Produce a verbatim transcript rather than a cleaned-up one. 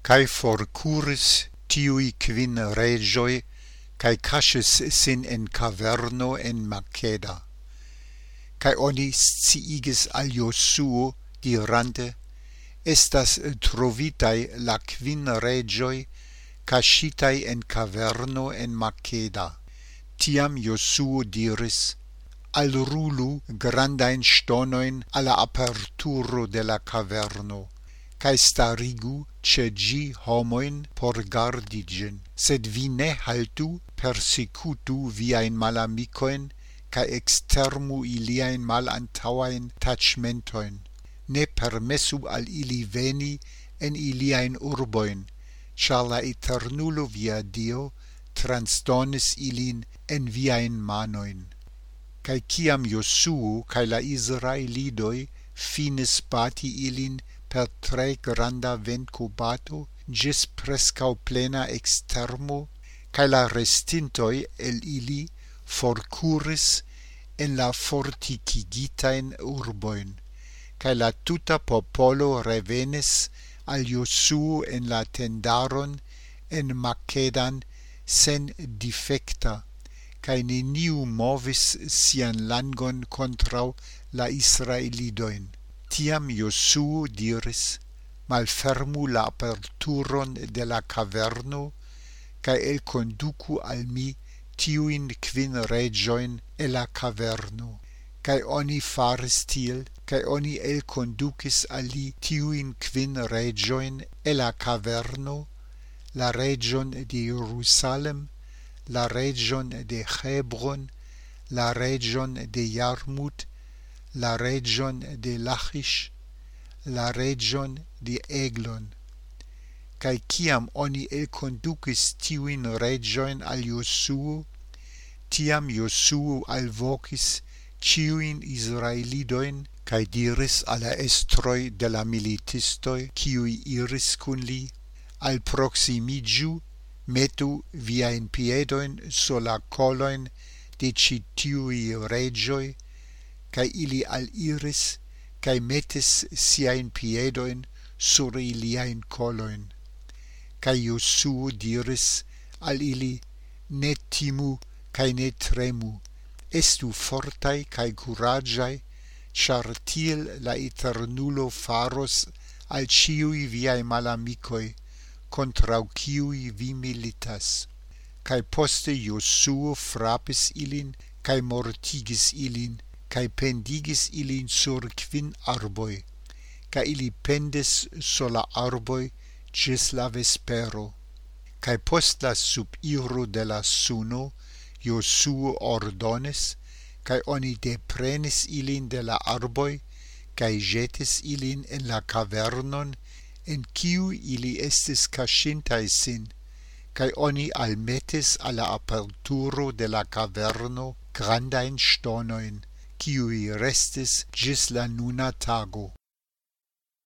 cae forcuris tiui quin regioi, cae caches sin en caverno en Makeda. Cae oni sciigis al Josuo, dirante, estas trovitai la quin regioi, cascitai en caverno en Makeda. Tiam Josuo diris, alrulu grandain stonoin alla aperturo de la caverno, cae starigu ce gi homoin por gardigin, sed vi ne haltu persecutu viain malamicoin, cae extermu iliain malantauain tachmentoin, ne permessu al ili veni en iliain urboin, char la eternulo via Dio transdonis ilin en viain manoin. Cae ciam Josuo cae la Israelidoi finis bati ilin per tre granda vencobato gis prescau plena extermo, cae la restintoi el ili forcuris en la forticigitain urboin, cae la tuta popolo revenis al Josuo en la tendaron en Makedan sen defecta, cae neniu movis sian langon contrau la Israelidoin. Tiam Josuo diris, malfermu la aperturon de la caverno, cae el conducu al mi tiuin quin regioin e la caverno. Cae oni faris tiel, cae oni el conducis ali tiuin quin regioin e la caverno, la region de Jerusalem, la region de Hebron, la region de Jarmut, la region de Lachish, la region de Eglon. Cae ciam oni elconducis tiuin regioin al Josuo, tiam Josuo alvocis ciuin Israelidoin, cae diris alla estroi de la militistoi, ciui iris cun li, al proximigiu, metu viain piedoin sur la coloin de citiui regioi, cae ili al iris, cae metis siain piedoin sur iliain coloin. Cae Josuo diris al ili, ne timu cae ne tremu, estu fortai cae curagiae, char tiel la eternulo faros al ciui viae malamicoi, contrau ciui vi militas. Cae poste Josuo frapis ilin, cae mortigis ilin, cae pendigis ilin sur quin arboi, cae ili pendis sur la arboi gis la vespero. Cae post la subiro de la suno, Josuo ordonis, cae oni deprenis ilin de la arboi, cae jetis ilin en la cavernon, en ciu ili estis cascintai sin, cae oni almetis alla aperturo de la caverno grandain stonoin, ciui restis gis la nuna tago.